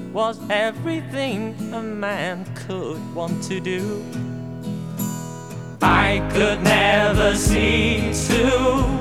was everything a man could want to do. I could never see to